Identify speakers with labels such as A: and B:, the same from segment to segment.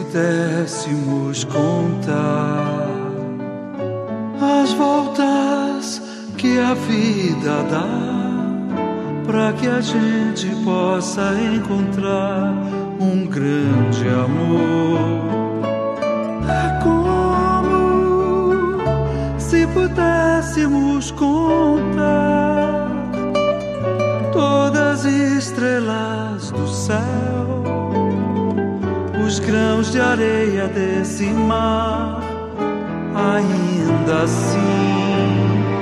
A: pudéssemos contar as voltas que a vida dá, para que a gente possa encontrar um grande amor. É como se pudéssemos contar todas as estrelas do céu, os grãos de areia desse mar. Ainda assim,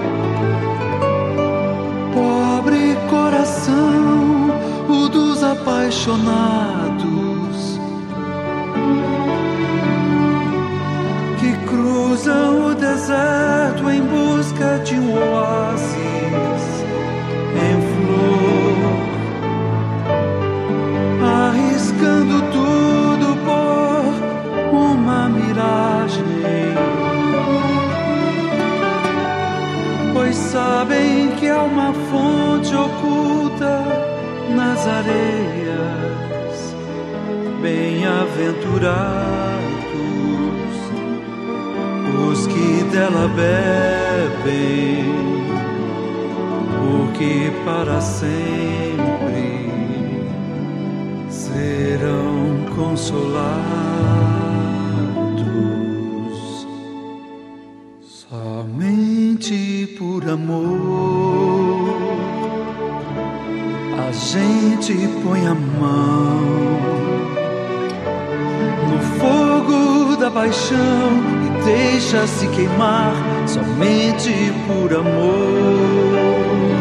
A: pobre coração, o dos apaixonados, que cruzam o deserto em busca de um oásis em flor, arriscando tudo por uma miragem, pois sabem que há uma fonte oculta nas areias. Bem-aventurados os que dela bebem, porque para sempre serão consolados. Somente por amor a gente põe a mão no fogo da paixão e deixa-se queimar. Somente por amor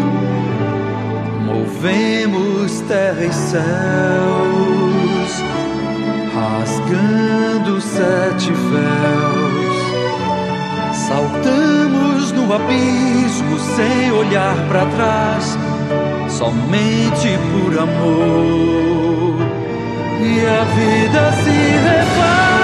A: movemos terra e céus, rasgando 7 véus, saltamos no abismo sem olhar para trás. Somente por amor, e a vida se refaz.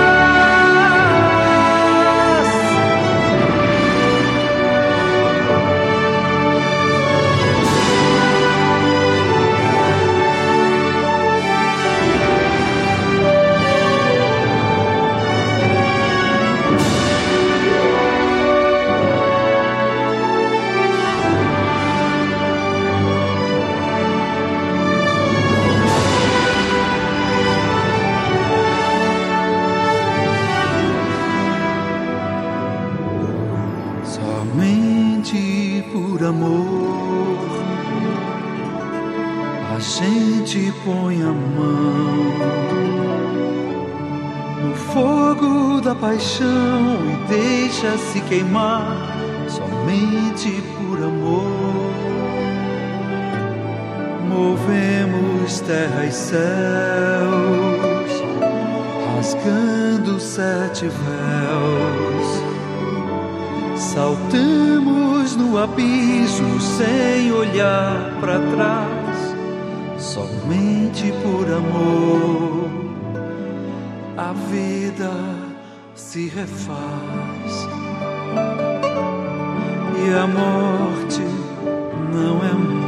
A: Somente por amor a gente põe a mão no fogo da paixão e deixa-se queimar. Somente por amor movemos terra e céus, rasgando 7 véus, saltamos no abismo sem olhar para trás. Somente por amor a vida se refaz, e a morte não é mais.